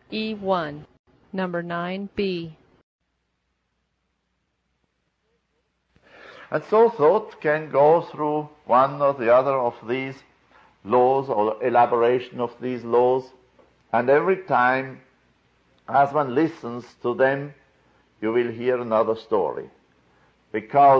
E1, number 9B. And so thought can go through one or the other of these laws or elaboration of these laws, and every time as one listens to them, you will hear another story. Because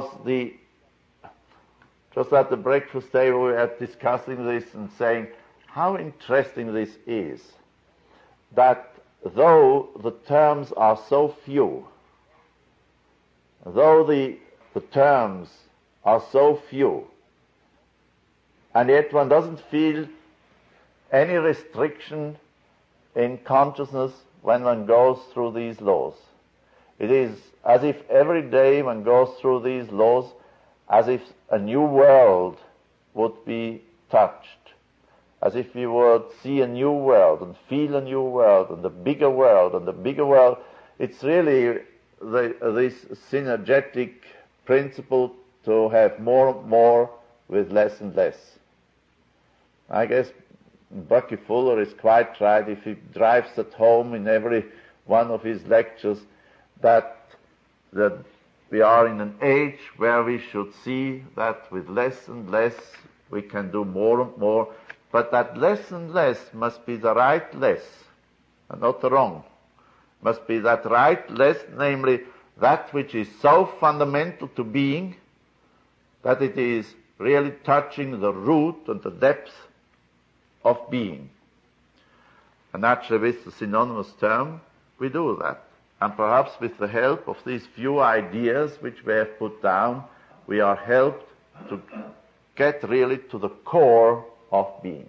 just at the breakfast table we were discussing this and saying how interesting this is, that though the terms are so few, though the terms are so few, and yet one doesn't feel any restriction in consciousness when one goes through these laws. It is as if every day one goes through these laws as if a new world would be touched, as if you would see a new world and feel a new world and a bigger world and a bigger world. It's really this synergetic principle to have more and more with less and less. I guess Bucky Fuller is quite right if he drives at home in every one of his lectures that we are in an age where we should see that with less and less we can do more and more, but that less and less must be the right less and not the wrong. Must be that right less, namely that which is so fundamental to being that it is really touching the root and the depth of being. And actually with the synonymous term we do that. And perhaps with the help of these few ideas which we have put down, we are helped to get really to the core of being.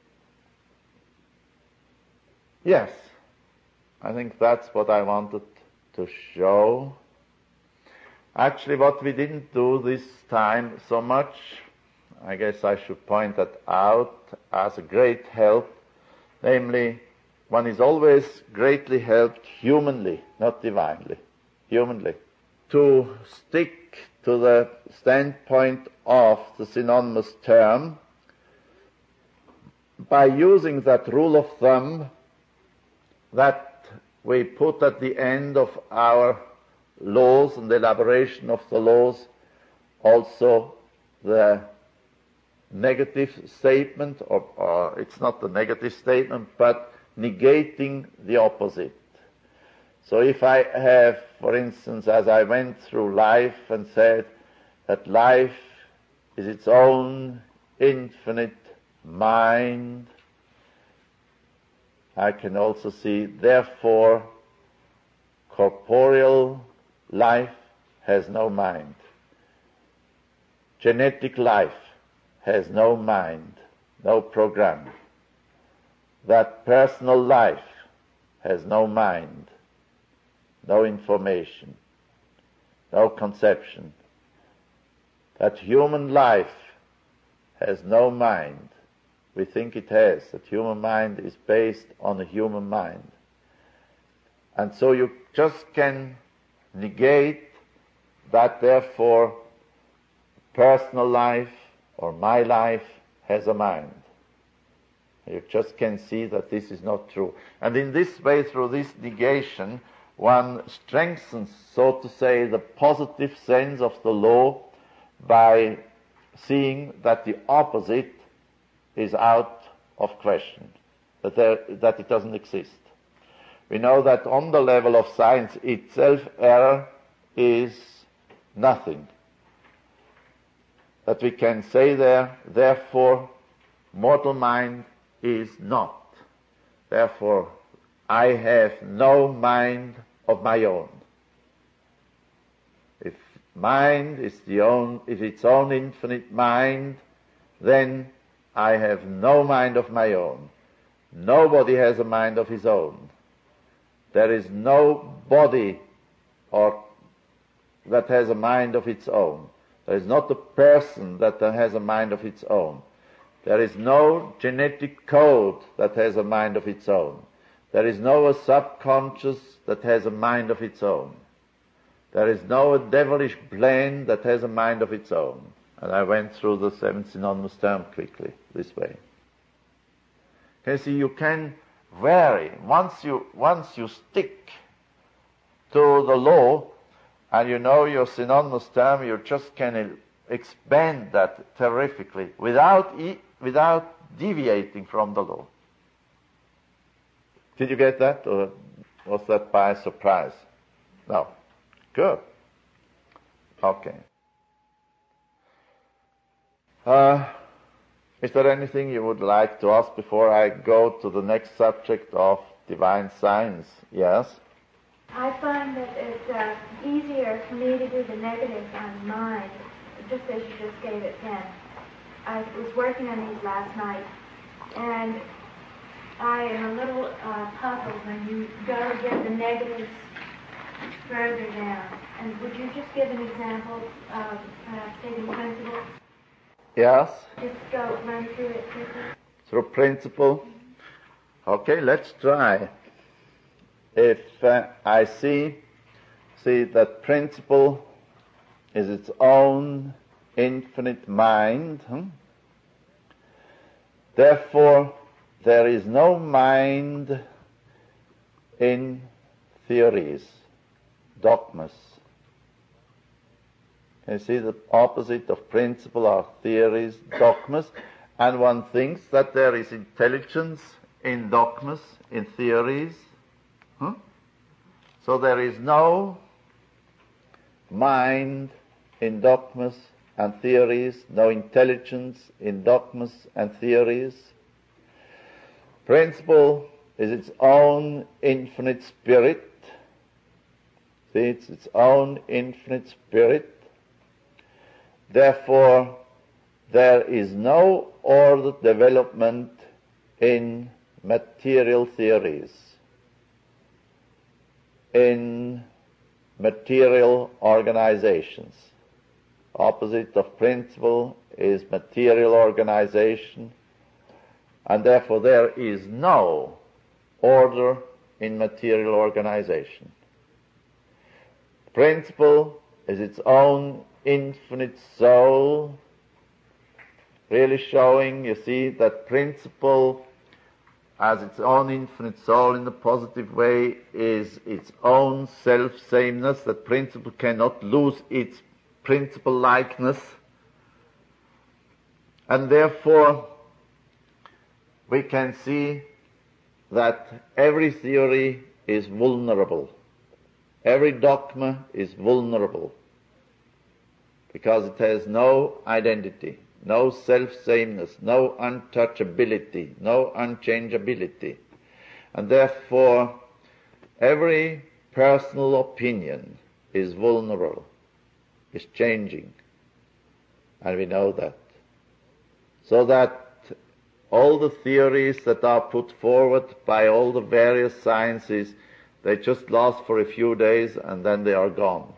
Yes, I think that's what I wanted to show. Actually, what we didn't do this time so much, I guess I should point that out as a great help, namely, one is always greatly helped humanly, not divinely, humanly, to stick to the standpoint of the synonymous term by using that rule of thumb that we put at the end of our laws and the elaboration of the laws, also the negative statement, or it's not the negative statement, but negating the opposite. So if I have, for instance, as I went through life and said that life is its own infinite mind, I can also see, therefore, corporeal life has no mind. Genetic life has no mind, no program. That personal life has no mind, no information, no conception. That human life has no mind. We think it has, that human mind is based on a human mind. And so you just can negate that, therefore, personal life or my life has a mind. You just can see that this is not true. And in this way, through this negation, one strengthens, so to say, the positive sense of the law by seeing that the opposite is out of question, that it doesn't exist. We know that on the level of science itself, error is nothing. That we can say there, therefore, mortal mind is not. Therefore, I have no mind of my own. If mind is its own infinite mind, then I have no mind of my own. Nobody has a mind of his own. There is no body that has a mind of its own. There is not a person that has a mind of its own. There is no genetic code that has a mind of its own. There is no subconscious that has a mind of its own. There is no devilish plan that has a mind of its own. And I went through the 7 synonymous terms quickly, this way. You see, you can vary. Once you stick to the law, and you know your synonymous term, you just can expand that terrifically without deviating from the law. Did you get that, or was that by surprise? No. Good. Okay. Is there anything you would like to ask before I go to the next subject of divine science? Yes? I find that it's easier for me to do the negative on mind, just as you just gave it then. I was working on these last night, and I am a little puzzled when you go to get the negatives further down. And would you just give an example of taking principle? Yes? Just go run through it quickly. Through principle? Okay, let's try. If I see that principle is its own infinite mind, therefore there is no mind in theories, dogmas. You see, the opposite of principle are theories, dogmas, and one thinks that there is intelligence in dogmas, in theories. So there is no mind in dogmas and theories, no intelligence in dogmas and theories. Principle is its own infinite spirit. See, it's its own infinite spirit. Therefore, there is no ordered development in material theories, in material organizations. Opposite of principle is material organization, and therefore there is no order in material organization. Principle is its own infinite soul, really showing, you see, that principle as its own infinite soul in the positive way is its own self-sameness, that principle cannot lose its principle-likeness, and therefore we can see that every theory is vulnerable, every dogma is vulnerable, because it has no identity, no self-sameness, no untouchability, no unchangeability. And therefore, every personal opinion is vulnerable, is changing. And we know that. So that all the theories that are put forward by all the various sciences, they just last for a few days and then they are gone.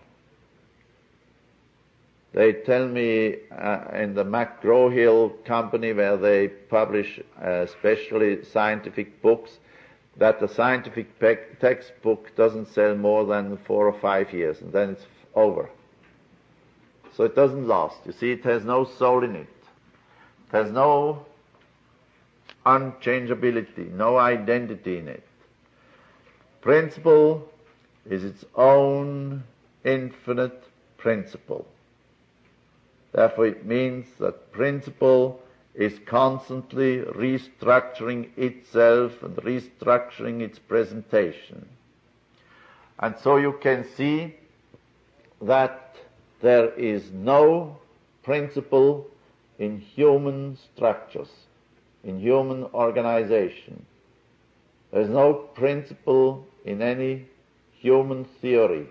They tell me in the McGraw-Hill company, where they publish especially scientific books, that the scientific textbook doesn't sell more than 4 or 5 years, and then it's over. So it doesn't last. You see, it has no soul in it. It has no unchangeability, no identity in it. Principle is its own infinite principle. Therefore, it means that principle is constantly restructuring itself and restructuring its presentation. And so you can see that there is no principle in human structures, in human organization. There is no principle in any human theory.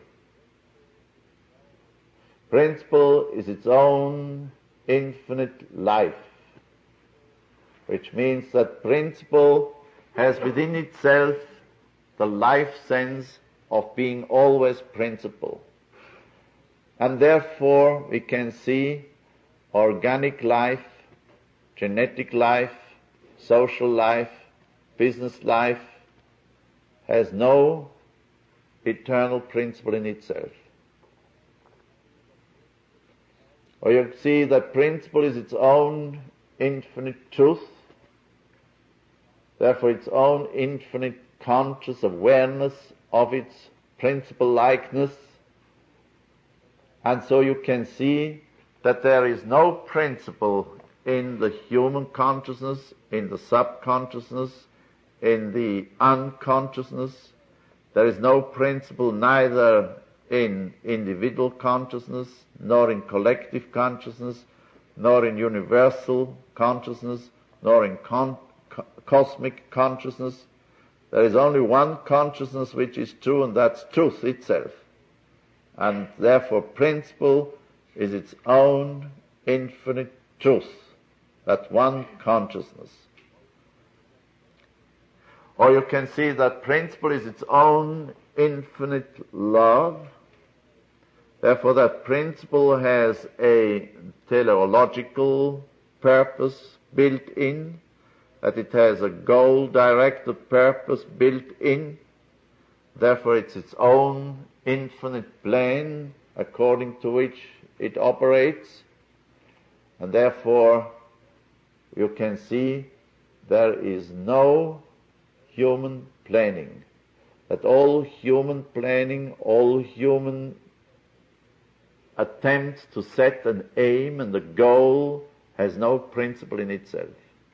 Principle is its own infinite life, which means that principle has within itself the life sense of being always principle. And therefore we can see organic life, genetic life, social life, business life has no eternal principle in itself. Or you see that principle is its own infinite truth. therefore its own infinite conscious awareness of its principle likeness. And so you can see that there is no principle in the human consciousness, in the subconsciousness, in the unconsciousness. There is no principle neither in individual consciousness, nor in collective consciousness, nor in universal consciousness, nor in cosmic consciousness. There is only one consciousness which is true, and that's truth itself. And therefore principle is its own infinite truth, that one consciousness. Or you can see that principle is its own infinite love. Therefore that principle has a teleological purpose built in, that it has a goal-directed purpose built in. Therefore it's its own infinite plane according to which it operates. And therefore you can see there is no human planning. That all human planning, all human attempts to set an aim and a goal has no principle in itself.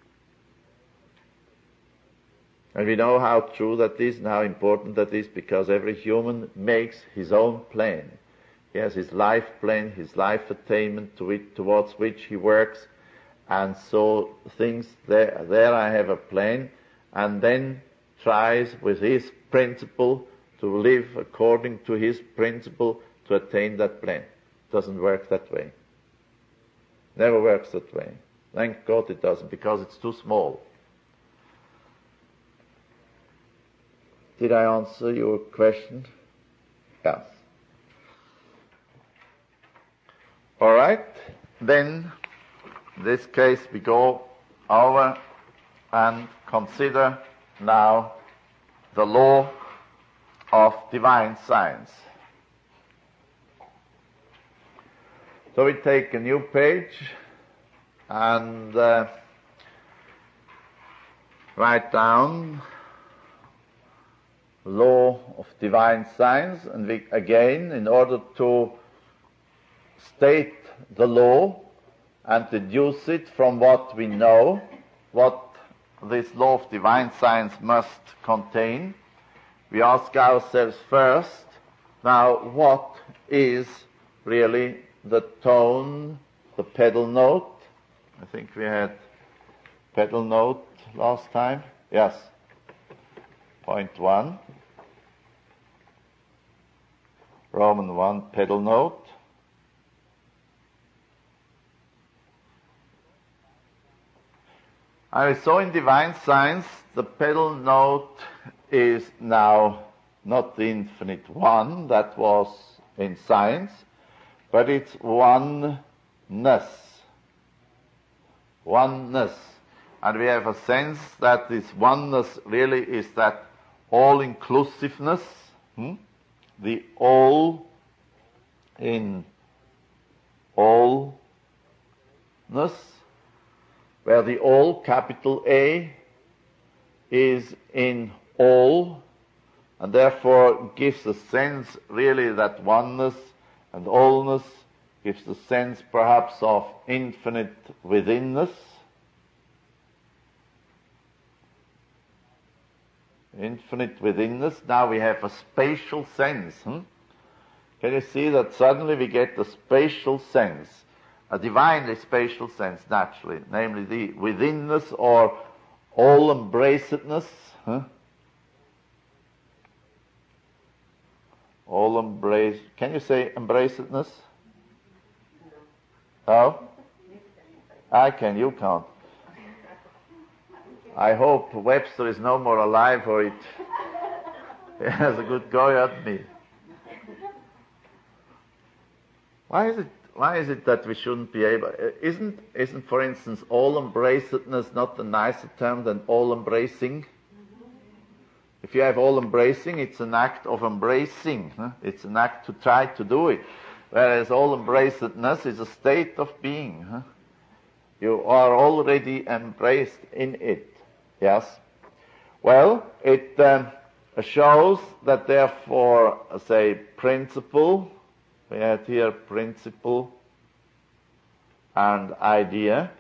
And we know how true that is and how important that is, because every human makes his own plan. He has his life plan, his life attainment towards which he works, and so thinks there I have a plan, and then tries with his principle to live according to his principle to attain that plan. It doesn't work that way. Never works that way. Thank God it doesn't, because it's too small. Did I answer your question? Yes. All right. Then, in this case, we go over and consider now the law of divine science. So we take a new page and write down law of divine science, and we again, in order to state the law and deduce it from what we know, what this law of divine science must contain, we ask ourselves first, now what is really the tone, the pedal note? I think we had pedal note last time. Yes. Point 1. Roman 1, pedal note. I saw in divine science the pedal note is now not the infinite one that was in science, but it's oneness. Oneness. And we have a sense that this oneness really is that all-inclusiveness, the all in allness, where the all, capital A, is in all, and therefore gives a sense really that oneness and allness gives the sense perhaps of infinite withinness. Infinite withinness. Now we have a spatial sense. Can you see that suddenly we get a spatial sense, a divinely spatial sense, naturally, namely the withinness or all-embracedness. All-embrace. Can you say embracedness? No? I can, you can't. I hope Webster is no more alive, or it has a good go at me. Why is it that we shouldn't be able? Isn't for instance all-embracedness not a nicer term than all-embracing? If you have all-embracing, it's an act of embracing. It's an act to try to do it. Whereas all-embracedness is a state of being. You are already embraced in it. Yes? Well, it shows that therefore, say, principle, we have here principle and idea,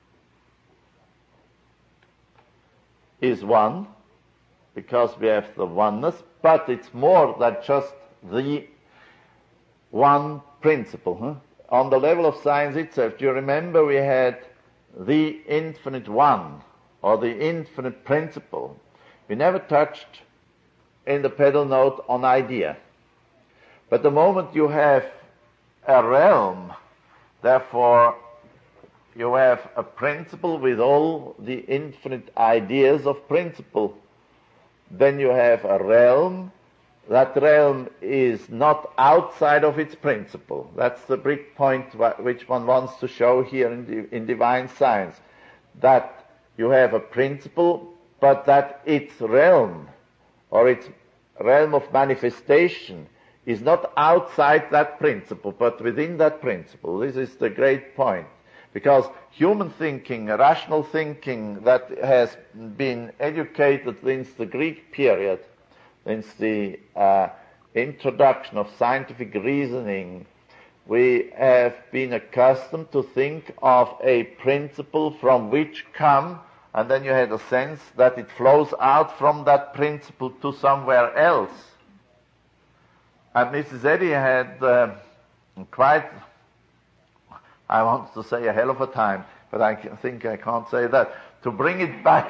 is one, because we have the oneness, but it's more than just the one principle. On the level of science itself, do you remember we had the infinite one, or the infinite principle? We never touched in the pedal note on idea. But the moment you have a realm, therefore you have a principle with all the infinite ideas of principle. Then you have a realm. That realm is not outside of its principle. That's the big point which one wants to show here in divine science. That you have a principle, but that its realm, or its realm of manifestation, is not outside that principle, but within that principle. This is the great point. Because human thinking, rational thinking that has been educated since the Greek period, since the introduction of scientific reasoning, we have been accustomed to think of a principle from which come, and then you had a sense that it flows out from that principle to somewhere else. And Mrs. Eddy had quite, I want to say a hell of a time, but I think I can't say that, to bring it back,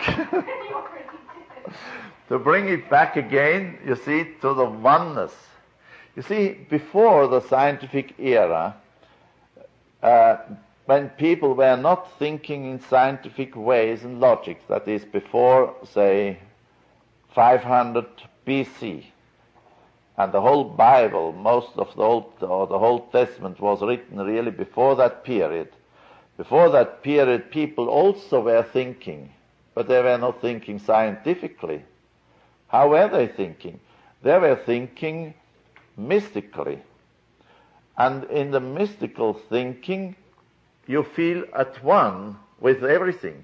to bring it back again, you see, to the oneness. You see, before the scientific era, when people were not thinking in scientific ways and logics, that is before, say, 500 BC, and the whole Bible, most of the Old Testament was written really before that period. Before that period, people also were thinking, but they were not thinking scientifically. How were they thinking? They were thinking mystically. And in the mystical thinking, you feel at one with everything.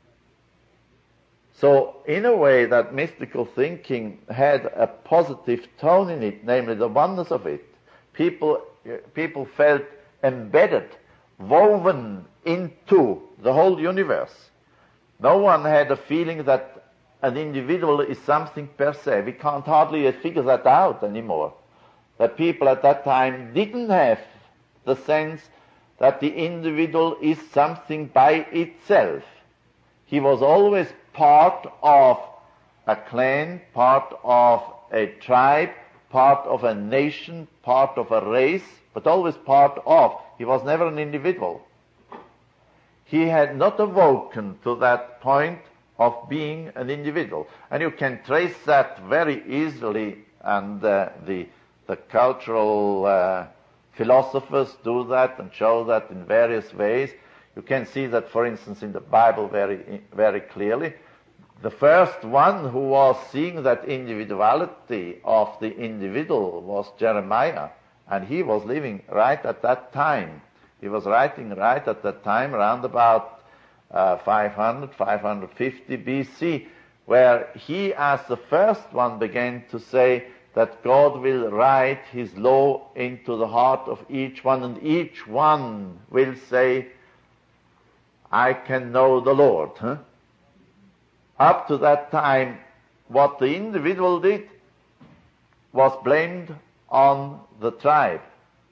So, in a way, that mystical thinking had a positive tone in it, namely the oneness of it. People felt embedded, woven into the whole universe. No one had a feeling that an individual is something per se. We can't hardly figure that out anymore. That people at that time didn't have the sense that the individual is something by itself. He was always part of a clan, part of a tribe, part of a nation, part of a race, but always part of. He was never an individual. He had not awoken to that point of being an individual. And you can trace that very easily, and the cultural philosophers do that and show that in various ways. You can see that, for instance, in the Bible very, very clearly. The first one who was seeing that individuality of the individual was Jeremiah, and he was living right at that time. He was writing right at that time, around about 500, 550 BC, where he, as the first one, began to say that God will write his law into the heart of each one, and each one will say, I can know the Lord. Up to that time, what the individual did was blamed on the tribe.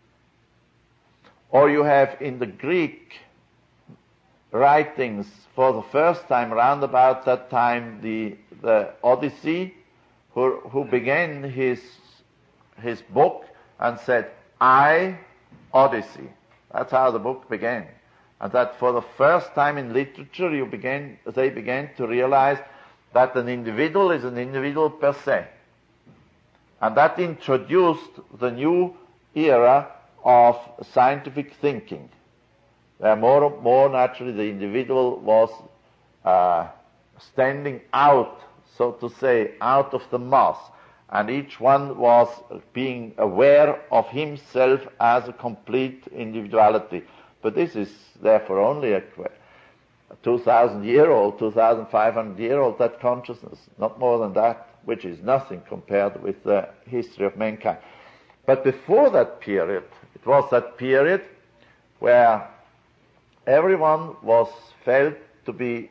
Or you have in the Greek writings, for the first time, round about that time, the Odyssey, who began his book and said, I, Odyssey. That's how the book began. And that for the first time in literature, they began to realize that an individual is an individual per se. And that introduced the new era of scientific thinking, where more naturally the individual was standing out, so to say, out of the mass, and each one was being aware of himself as a complete individuality. But this is therefore only 2,000-year-old, 2,500-year-old, that consciousness, not more than that, which is nothing compared with the history of mankind. But before that period, it was that period where everyone was felt to be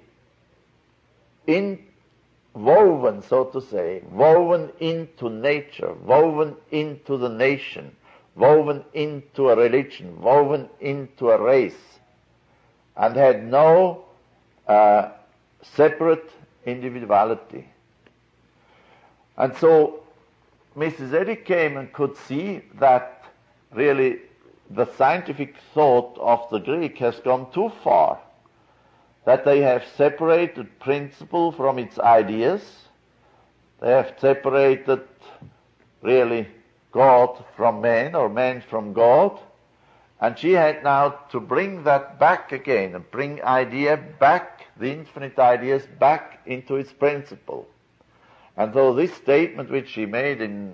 woven, so to say, woven into nature, woven into the nation, woven into a religion, woven into a race, and had no separate individuality. And so Mrs. Eddy came and could see that really the scientific thought of the Greek has gone too far, that they have separated principle from its ideas. They have separated really God from man, or man from God. And she had now to bring that back again, and bring idea back, the infinite ideas back into its principle. And so this statement which she made in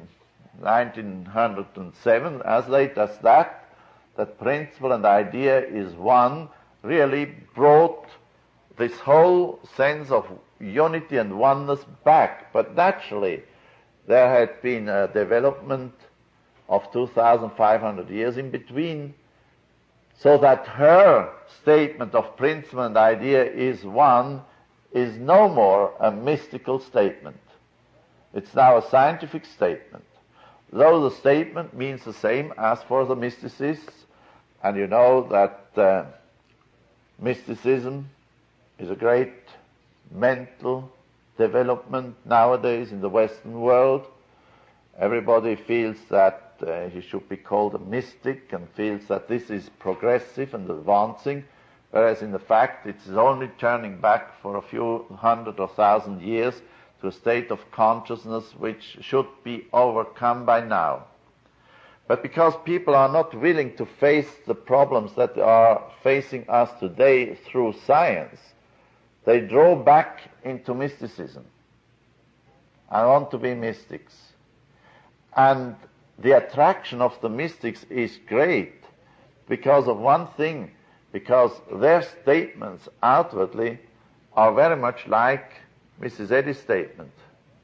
1907, as late as that principle and idea is one, really brought this whole sense of unity and oneness back. But naturally, there had been a development of 2,500 years in between, so that her statement of principle and idea is one is no more a mystical statement. It's now a scientific statement, though the statement means the same as for the mysticists. And you know that mysticism is a great mental development nowadays in the Western world. Everybody feels that he should be called a mystic, and feels that this is progressive and advancing, whereas in the fact it is only turning back for a few hundred or thousand years to a state of consciousness which should be overcome by now. But because people are not willing to face the problems that are facing us today through science, they draw back into mysticism and want to be mystics. And the attraction of the mystics is great because of one thing, because their statements outwardly are very much like Mrs. Eddy's statement,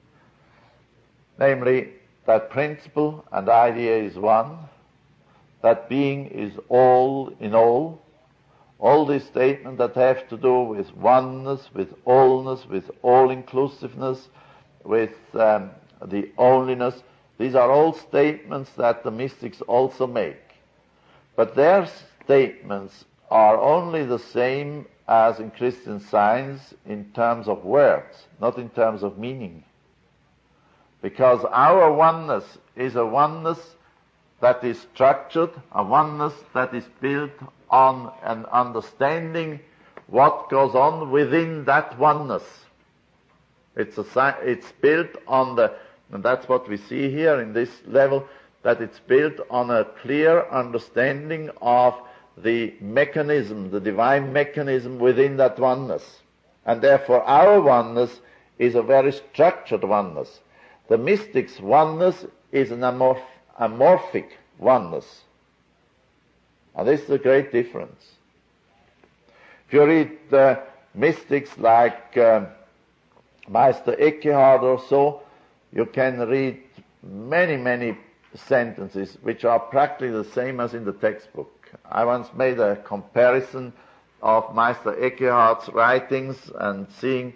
namely that principle and idea is one, that being is all in all. All these statements that have to do with oneness, with allness, with all-inclusiveness, with the onlyness, these are all statements that the mystics also make. But their statements are only the same as in Christian Science in terms of words, not in terms of meaning. Because our oneness is a oneness that is structured, a oneness that is built on an understanding what goes on within that oneness. It's built on and that's what we see here in this level, that it's built on a clear understanding of the mechanism, the divine mechanism within that oneness. And therefore our oneness is a very structured oneness. The mystics' oneness is an amorphic oneness. And this is a great difference. If you read mystics like Meister Eckhart or so, you can read many sentences which are practically the same as in the textbook. I once made a comparison of Meister Eckhart's writings and seeing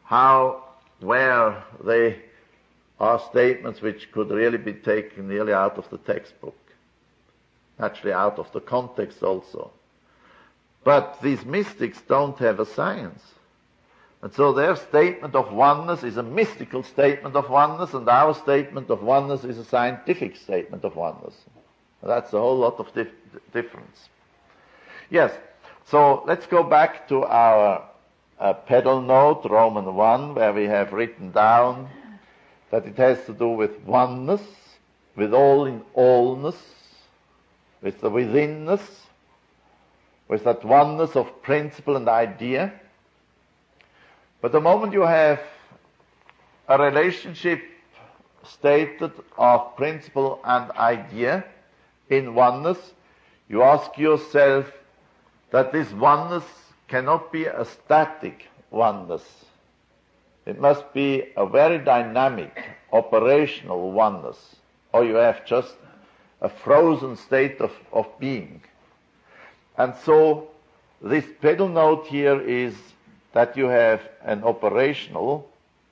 where they are statements which could really be taken nearly out of the textbook, actually out of the context also. But these mystics don't have a science. And so their statement of oneness is a mystical statement of oneness, and our statement of oneness is a scientific statement of oneness. That's a whole lot of difference. Yes, so let's go back to our pedal note, Roman 1, where we have written down that it has to do with oneness, with all in allness, with the withinness, with that oneness of principle and idea. But the moment you have a relationship stated of principle and idea in oneness, you ask yourself that this oneness cannot be a static oneness. It must be a very dynamic, operational oneness, or you have just a frozen state of being. And so this pedal note here is that you have an operational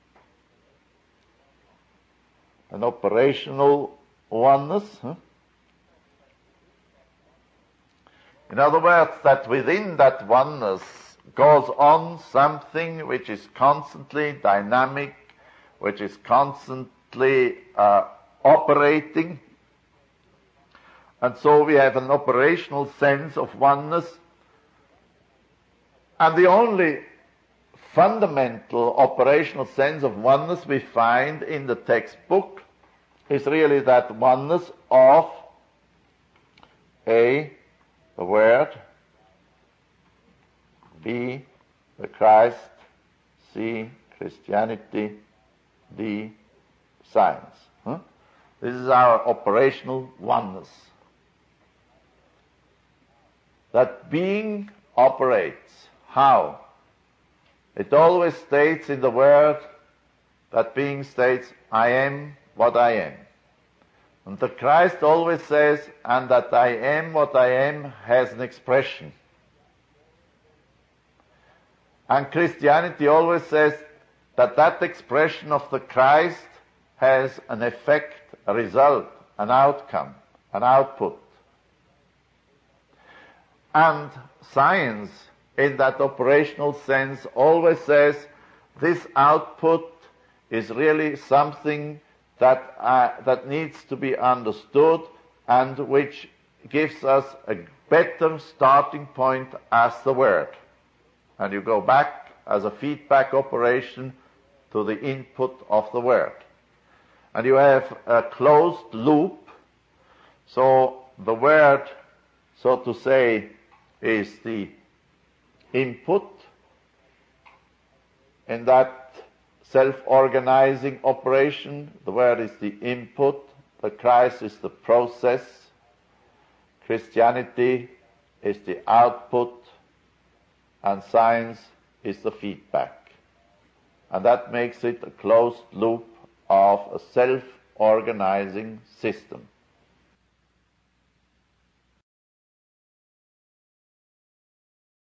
oneness. In other words, that within that oneness goes on something which is constantly dynamic, which is constantly operating. And so we have an operational sense of oneness. And the only fundamental operational sense of oneness we find in the textbook is really that oneness of A, the Word, B, the Christ, C, Christianity, D, science. This is our operational oneness. That being operates. How? It always states in the Word, that being states, I am what I am. And the Christ always says, and that I am what I am has an expression. And Christianity always says that that expression of the Christ has an effect, a result, an outcome, an output. And science, in that operational sense, always says this output is really something that needs to be understood and which gives us a better starting point as the Word. And you go back as a feedback operation to the input of the Word. And you have a closed loop, so the Word, so to say, is the input in that self-organizing operation. The Word is the input, the Christ is the process, Christianity is the output, and science is the feedback. And that makes it a closed loop of a self-organizing system.